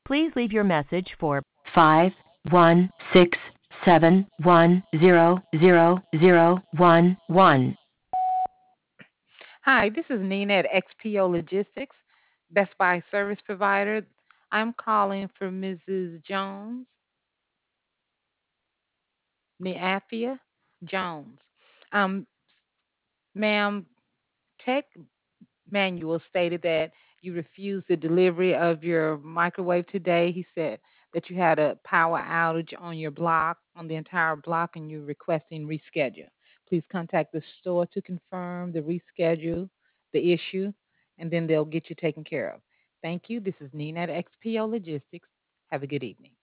Please leave your message for 51671000011. Hi, this is Nina at XPO Logistics, Best Buy service provider. I'm calling for Mrs. Jones, Neafia Jones. Um, Ma'am, tech manual stated that you refused the delivery of your microwave today. He said that you had a power outage on your block, on the entire block, and you're requesting reschedule. Please contact the store to confirm the reschedule, the issue, and then they'll get you taken care of. Thank you. This is Nina at XPO Logistics. Have a good evening.